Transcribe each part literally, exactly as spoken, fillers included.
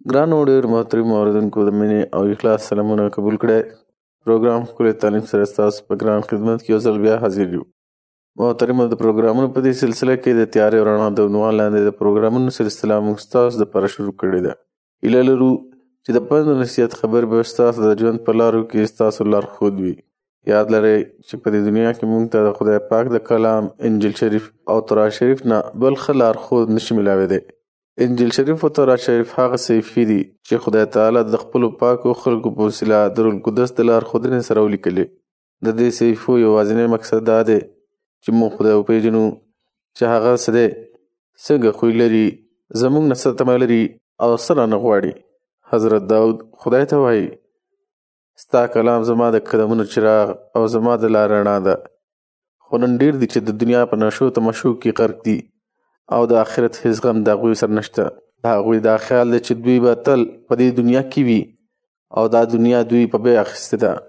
ګرانو ډېر محترمو اورېدونکو د مینې او اخلاص سلامونه قبول کړئ. پروګرام ښکلی تعلیم سره ستاسو په ګران خدمت کې یو ځل بیا حاضر یو. محترمو د پروګرامونو په دې سلسله کې د تیارې او رڼا د عنوان لاندې د پروګرامونو سلسله موږ ستاسو دپاره شروع کړې ده. هیله لرو چې د پند او نصیحت خبرې به ستاسو د ژوند په لارو کې ستاسو لارښود وي. یاد لرئ چې په دې دنیا کې موږ ته د خدای پاک د کلام، انجیل شریف او تورات شریف نه بل ښه لارښود نشي میلاویدی. انجیل شریف او تورات شریف هغه صحیفې دي چې خدای تعالی د خپلو پاکو خلکو په وسیله د روح القدس د لارښودنې سره ولیکلې. د دې صحیفو یوازینی مقصد دا دی چې موږ خدای وپېژنو چې هغه څه دی، څنګه خوی لري، زموږ نه څه تمه لري او څه رانه غواړي. حضرت داود خدای ته وایي ستا کلام زما د قدمونو چراغ او زما د لار رڼا ده. خو نن ډېر دي چې د دنیا په نشو تمشو کې غرق دي او د آخرت هیڅ غم د هغوی سره نشته. د هغوی دا خیال دی چې دوی به تل په دې دنیا کې وي او دا دنیا دوی په بیه اخیستې ده.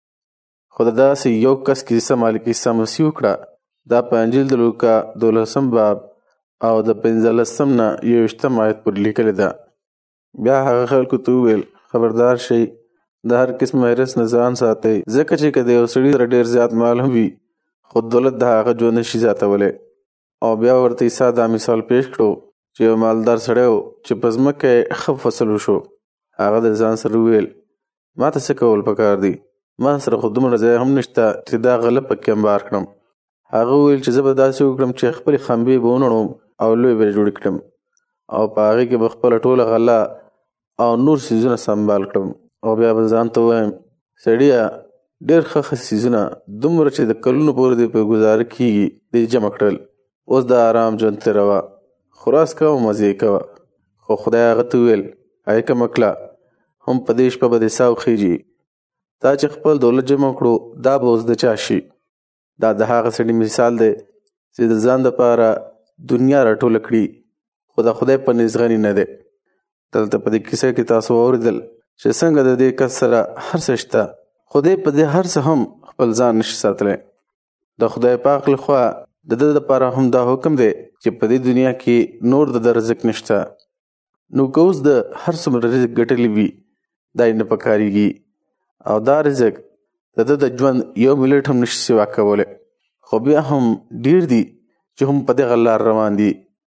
خو د داسې یو کس کیسه مالک عیسی مسیح وکړه. دا په انجیل د لوکا دولسم باب او د پنځلسم نه یوویشتم آیت پورې لیکلې ده. بیا هغه خلکو ته وویل خبردار شئ، د هر قسم حرص نه ځان ساتئ، ځکه چې که د یو سړي سره ډېر زیات مال هم وي خو دولت د هغه ژوند نشي زیاتولی. او بیا ورته عیسی دا مثال پیش کړو چې یو مالدار سړی و چې په ځمکه یې ښه فصل وشو. هغه د ځان سره وویل ما ته څه کول پکار دي، ما سره خو دومره ځای هم نشته چې دا غله پکې انبار کړم. هغه وویل چې زه به داسې وکړم چې خپلې خمبې به ونړوم او لوی به یې جوړې کړم او په هغې کې به خپله ټوله غله او نور څیزونه سنبال کړم. او بیا به ځان ته ووایم سړیه ډېر ښه ښه څیزونه دومره چې د کلونو پورې دې په ګزاره کېږي دې جمع کړل. اوس د آرام ژوند تېروه، خوراک کوه او مزې کوه. خو خدای هغه ته وویل ای کمکله، هم په دې شپه به دې ساه وخیږي. تا چې خپل دولت جمع کړو دا به اوس د چا شي؟ دا د هغه سړي مثال دی چې د ځان دپاره دنیا راټوله کړي خو د خدای په نزد غني نه دی. دلته په دې کیسه کې تاسو واورېدل چې څنګه د دې کس سره هر څه شته خو دی په دې هر څه هم خپل ځان نشي ساتلی. د خدای پاک لخوا د ده دپاره هم دا حکم دی چې په دې دنیا کې نور د ده رزق نشته. نو که اوس د هر څومره رزق ګټلی وي دا یې نه پکارېږي او دا رزق د ده د ژوند یو ملټ هم نشي سوا کولی. خو بیا هم ډېر دي چې هم په دغه لار روان دي.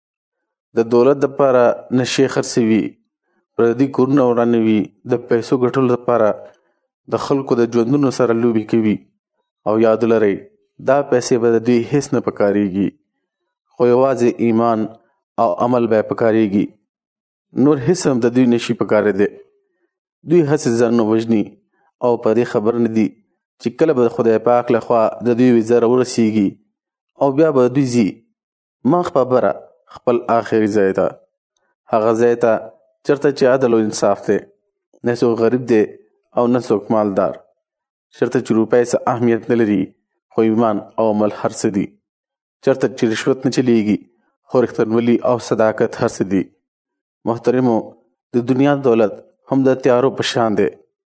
د دولت دپاره نشې خرڅوي، پردي کورونه ورانوي، د پیسو ګټلو لپاره د خلکو د ژوندونو سره لوبې کوي. او یاد لرئ دا پیسې به د دوی هیڅ نه پکارېږي خو یوازې ایمان او عمل به یې پکارېږي. نور هیڅ هم د دوی نشي پکارېدی. دوی هسې ځانونه وژني او په دې خبر نه دي چې کله به د خدای پاک لخوا د دوی وزره ورسیږي او بیا به دوی ځي مخ په بره خپل آخري ځای ته، هغه ځای ته چېرته چې عدل او انصاف دی، نه څوک غریب دی او نه څوک مالدار، چېرته چې روپۍ څه اهمیت نه لري خو ایمان او عمل هر څه دي، چېرته چې رشوت نه چلیږي خو رښتینولي او صداقت هر څه دي. محترمو د دنیا دولت هم د تیارو په شان دی.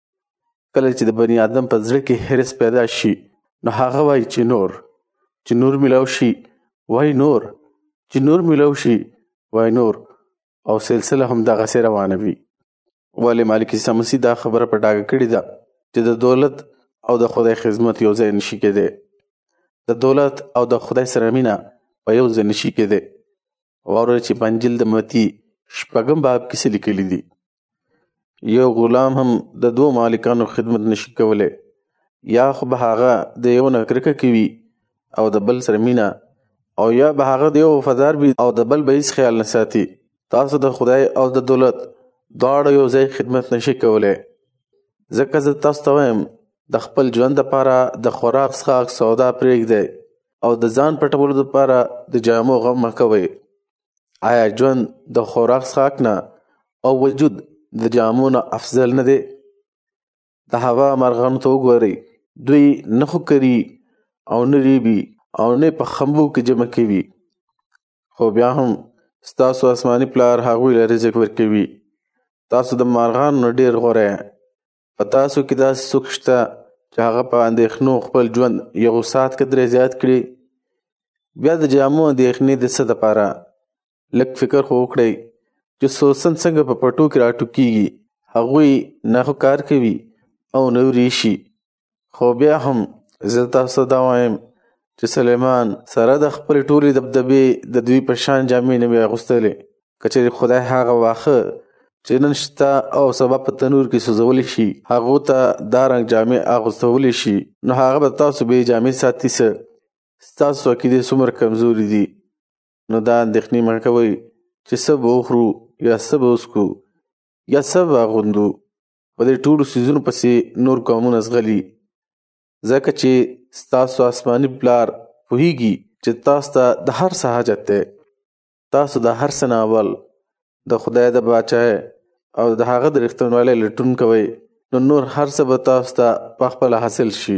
کله چې د بني آدم په زړه کې حرص پیدا شي نو هغه وایي چې نور چې نور میلاو شي وایي نور چې نور میلاو شي وایي نور او سلسله هم دغسې روانه وي. ولې مالک عیسی مسیح دا خبره په ډاګه کړې ده چې د دولت او د خدای خدمت یو ځای نشي کېدی. د دولت او د خدای سره مینه په یو ځای نشي کېدی. واورئ چې په انجیل د متی شپږم باب کې څه لیکلي دي. یو غلام هم د دوو مالکانو خدمت نشي کولی. یا خو به هغه د یو نه کرکه کوي او د بل سره مینه، او یا به هغه د یو وفادار وي او د بل به هیڅ خیال نه ساتي. تاسو د خدای او د دولت دواړه یو ځای خدمت نشي کولی. ځکه زه تاسو ته وایم د خپل ژوند دپاره د خوراک څښاک سودا پرېږدئ او د ځان پټولو دپاره د جامو غم مه کوئ. آیا ژوند د خوراک څښاک نه او وجود د جامو نه افضل نه دی؟ د هوا مرغانو ته وګورئ، دوی نه خو کري او نه ریبي او نه په خمبو کې جمع کوي، خو بیا هم ستاسو آسماني پلار هغوی له رزق ورکوي. تاسو د مارغانو نه ډېر غوره یې. په تاسو کې داسې څوک شته چې هغه په اندېښنو خپل ژوند یو ساعت قدرې زیات کړي؟ بیا د جامو اندېښنې د څه دپاره؟ لږ فکر خو وکړئ چې سوسن څنګه په پټو کې راټوکېږي، هغوی نه خو کار کوي او نه وریشي. خو بیا هم زه تاسو دا وایم چې سلیمان سره د خپلې ټولې دبدبې د دوی په شان جامې نه وي اغوستلې. که چېرې خدای هغه واښه چې نن شته او سبا په تنور کې سوځولی شي هغو ته دا رنګ جامې اغوستولی شي، نو هغه به تاسو بې جامې ساتي څه؟ ستاسو عقیدې څومره کمزوري دي. نو دا اندېښنې مه کوئ چې څه به وخورو یا څه به وڅښو یا څه به اغوندو. په دې ټولو څیزونو پسې نور قومونه ځغلي، ځکه چې ستاسو آسماني پلار پوهیږي چې تاسو ته د هر څه حاجت دی. تاسو د هر څه نه اول د خدای د باچای او د هغه د رښتینوالۍ لټون کوئ، نو نور هر څه به تاسو ته په خپله حاصل شي.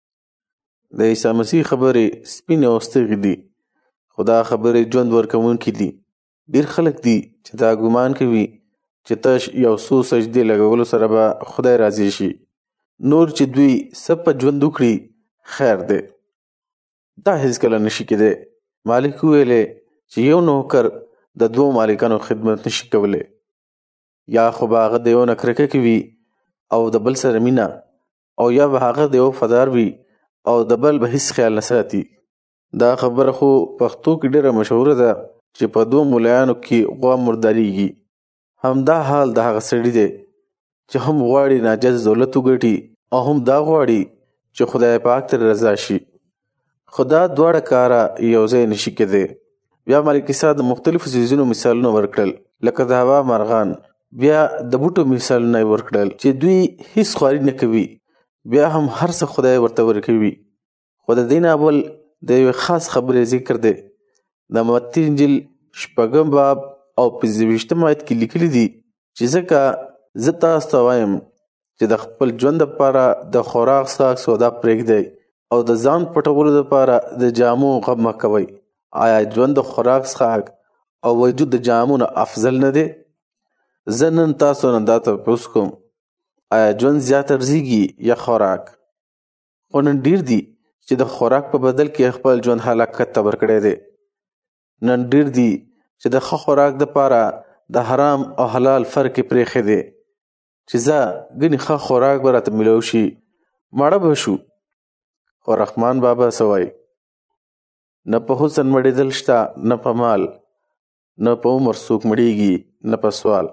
د عیسی مسیح خبرې سپینې او ستغې دي، خو دا خبرې ژوند ورکوونکي دي. ډېر خلک دي چې دا ګمان کوي چې تش یو څو سجدې لګولو سره به خدای راضي شي، نور چې دوی څه په ژوند وکړي خیر دی. دا هیڅکله نشي کېدی. مالک وویلې چې یو نوکر د دوو مالکانو خدمت نشي کولی. یا خو به هغه د یو نه کرکه کوي او د بل سره مینه، او یا به هغه د یو وفادار وي او د بل به هیڅ خیال نه ساتي. دا خبره خو پښتو کې ډېره مشهوره ده چې په دوو ملایانو کې غوا مرداریږي. همدا حال د هغه سړي دی چې هم غواړي ناجایز دولت وګټي او هم دا غواړي چې خدای پاک ترې رضا شي. خو دا دواړه کاره یو ځای نشي کېدی. بیا ملک عیسی د مختلفو څیزونو مثالونه ورکړل، لکه د هوا مرغان. بیا د بوټو مثالونه یې ورکړل چې دوی هیڅ خواري نه کوي، بیا هم هر څه خدای ورته ورکوي. خو د دې نه اول د یوې خاص خبرې ذکر دی. د متی انجیل شپږم باب او پنځه ویشتم آیت کې لیکلي دي چې ځکه زه تاسو ته وایم چې د خپل ژوند لپاره د خوراک څښاک سودا پرېږدئ او د ځان پټولو لپاره د جامو غم مه کوئ. آیا ژوند د خوراک څښاک او وجود د جامو نه افضل نه دی؟ زه نن تاسو نه دا تپوس کوم، آیا ژوند زیات ارزیږي یا خوراک؟ خو نن ډېر دي چې د خوراک په بدل کې خپل ژوند هلاکت ته ورکړی دی. نن ډېر دي چې د ښه خوراک دپاره د حرام او حلال فرق یې پرېښی دی چې زه ګنې ښه خوراک به راته میلاو شي ماړه به شو. خو رحمان بابا څه وایي؟ نه په حسن مړېدل شته، نه په مال، نه په عمر څوک مړېږي، نه په سوال.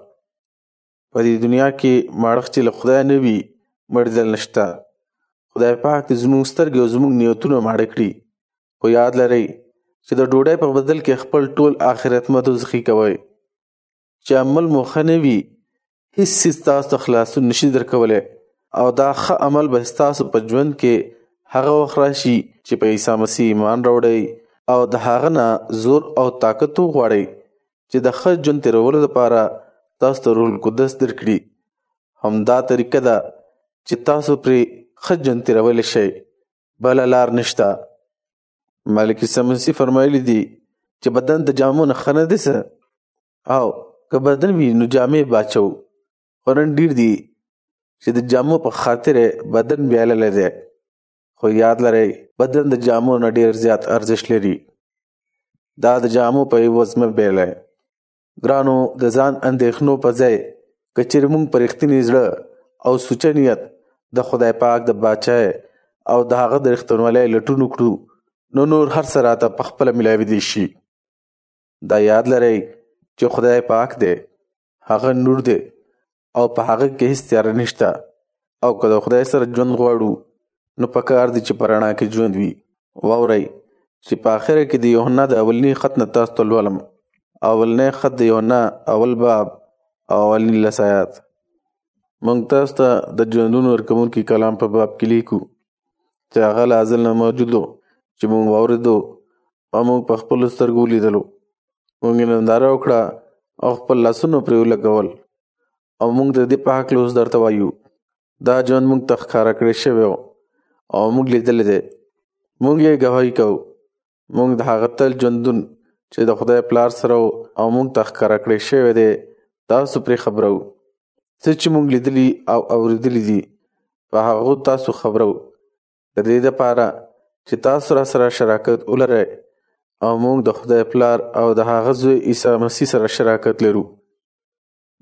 په دې دنیا کې ماړښت چې له خدای نه وي مړېدل نشته. خدای پاک دې زموږ سترګې او زموږ نیتونه ماړه کړي. خو یاد لرئ چې د ډوډۍ په بدل کې خپل ټول آخرت مه دوزخي کوئ. چې عمل مو ښه نه وي هیڅ څیز تاسو ته خلاصون نشي درکولی، او دا ښه عمل به ستاسو په ژوند کې هغه وخت راشي چې په عیسی مسیح ایمان راوړئ او د هغه نه زور او طاقت وغواړئ چې د ښه ژوند تېرولو لپاره تاسو ته روح القدس درکړي. همدا طریقه ده چې تاسو پرې ښه ژوند تېرولی شئ، بله لار نشته. ملک عیسی مسیح فرمایلی دي چې بدن د جامو نه ښه نه دی څه؟ او که بدن وي نو جامې به اچوو. خو نن ډېر دي چې د جامو په خاطر بدن بیایللی دی. خو یاد لرئ بدن د جامو نه ډېر زیات ارزښت لري. دا د جامو په عوض مه بیایئ. ګرانو، د ځان اندېښنو په ځای که چېرې موږ په رښتیني زړه او سوچه نیت د خدای پاک د باچای او د هغه د رښتینوالۍ لټون وکړو، نو نور هر څه راته په خپله میلاویدی شي. دا یاد لرئ چې خدای پاک دی، هغه نور دی او په هغه کې هیڅ تیاره نشته. او که د خدای سره ژوند غواړو نو پکار دی چې په رڼا کې ژوند وي. واورئ چې په آخره کې د یوحنا د اولني خط نه تاسو ته لولم. اولنی خط د یوحنا اول باب او اولني لس آیات. موږ تاسو ته د ژوندون ورکوونکي کلام په باب کې لیکو چې هغه له ازل نه موجود و، چې موږ واورېدو او موږ په خپلو سترګو ولیدلو. موږ یې ننداره وکړه او خپل لاسونه پرې ولګول، او موږ د دې په هکله اوس درته وایو. دا ژوند موږ ته ښکاره کړی شوی و او موږ لیدلی دی. موږ یې ګواهي کوو. موږ د هغه تل ژوندون چې د خدای پلار سره و او موږ ته ښکاره کړی شوی دی تاسو پرې خبرو. څه چې موږ لیدلي او اورېدلي دي په هغو تاسو خبرو، د دې دپاره چې تاسو را سره شراکت ولرئ او موږ د خدای پلار او د هغه زوی عیسی مسیح سره شراکت لرو.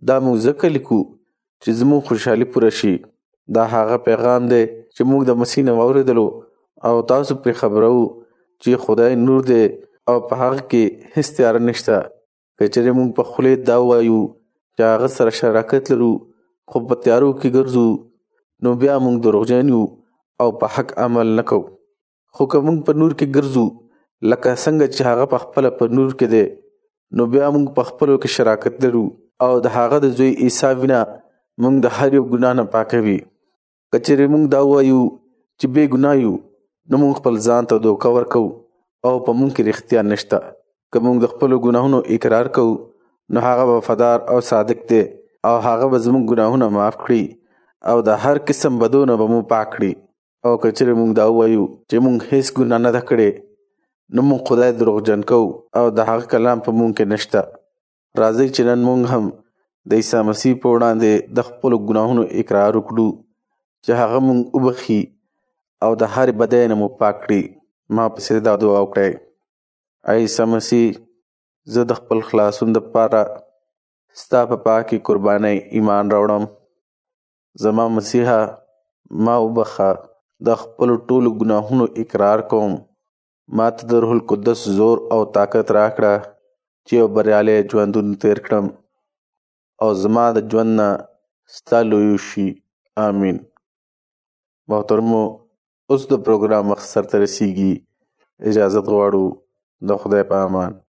دا موږ ځکه لیکو چې زموږ خوشحالي پوره شي. دا هغه پیغام دی چې موږ د مسیح نه واورېدلو او تاسو پرې خبرو چې خدای نور دی او په هغه کې هیڅ تیاره نشته. که چېرې موږ په خولې دا وایو چې هغه سره شراکت لرو خو په تیارو کې ګرځو نو بیا موږ دروغجن یو او په حق عمل نه کوو. خو که موږ په نور کې ګرځو لکه څنګه چې هغه په خپله په نور کې دی نو بیا موږ په خپلو کې شراکت لرو او د هغه د زوی عیسی وینه موږ د هر یو ګناه نه پاکوي. که چېرې موږ دا وایو چې بې ګناه یو نو موږ خپل ځان ته دوکه ورکوو او په موږ کې رښتیا نشته. که موږ د خپلو ګناهونو اقرار کوو نو هغه وفادار او صادق دی او هغه به زموږ ګناهونه معاف کړي او د هر قسم بدو نه به مو پاک کړي. او که چېرې موږ دا ووایو چې موږ هیڅ ګناه نه ده کړې نو موږ خدای دروغجن کوو او د هغه کلام په موږ کې نشته. راځئ چې نن موږ هم د عیسی مسیح په وړاندې د خپلو ګناهونو اقرار وکړو چې هغه موږ وبخي او د هر بدۍ نه مو پاک کړي. ما پسې دا دعا وکړئ: ای عیسی مسیح، زه د خپل خلاصون دپاره ستا په پاکې قربانۍ ایمان راوړم. زما مسیحه ما وبخه، د خپلو ټولو ګناهونو اقرار کوم. ما ته د روح القدس زور او طاقت راکړه چې یو بریالی ژوندون تیر کړم او زما د ژوند نه ستا لوی شي. آمین. محترمو، اوس د پروګرام وخت سرته رسیږي. اجازت غواړو. د خدای په امان.